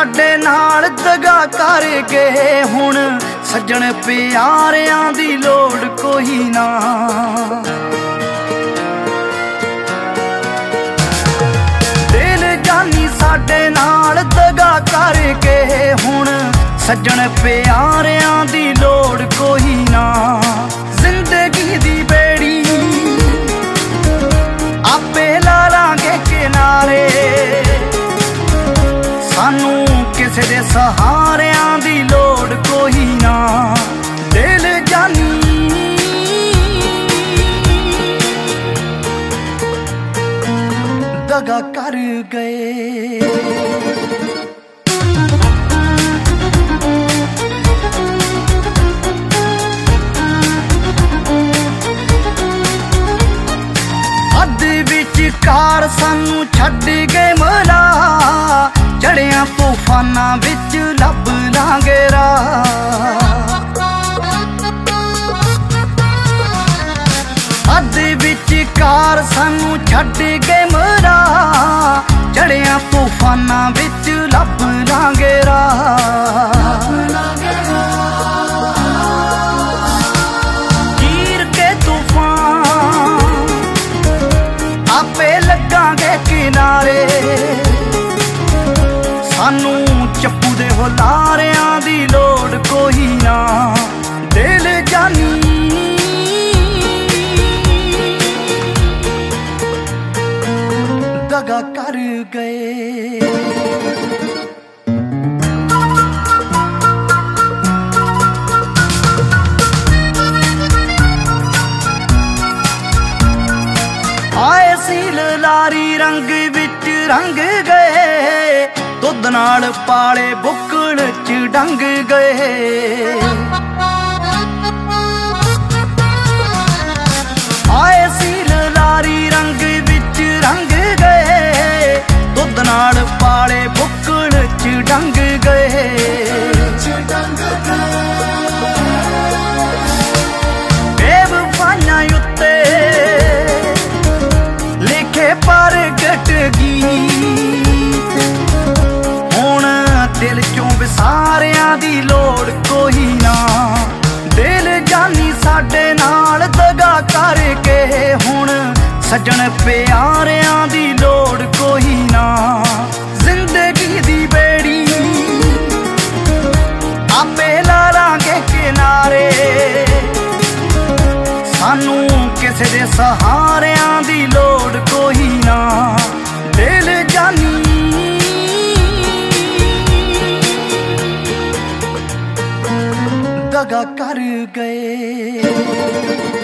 साडे नाल दगा कर गए, हुण सज्जण प्यारियां दी लोड़ कोई ना। दिल जानी साडे नाल दगा कर गए, हुण सज्जण प्यारियां दी लोड़ कोई ना। जिंदगी दी बेड़ी आपे ला लांगे किनारे, सानू किसे दे सहारियां दी लोड़ कोई ना। दिल जानी दगा कर गए। कार सानू छड्ड गए मला, चढ़िया तूफाना विच लभ लांगे राह। अध विच कार सानू छड्ड गए मला, चढ़िया तूफाना विच लभ लांगे राह। किनारे सानू चप्पू दे हुलारियां दी लोड़ कोई ना। दिल जानी दगा कर गए। आए सील लारी रंग विच रंग गए, दुध नाल पाले बुक्कड़ च डंग गए। आए सील लारी रंग विच रंग गए, दुध नाल पाले बुक्कड़ च डंग गए। बेवफाइयां उत्ते पर गट गीत, हुण दिल चों विसारियां दी लोड़ कोई ना। दिल जानी साडे नाल दगा कर के, हुण सज्जण प्यारियां दी लोड़ कोई ना। जिंदगी दी बेड़ी आपे ला लांगे किनारे, सानू किसे दे सहारियां दी लोड़ कोई ना। दिल जानी दगा कर गए।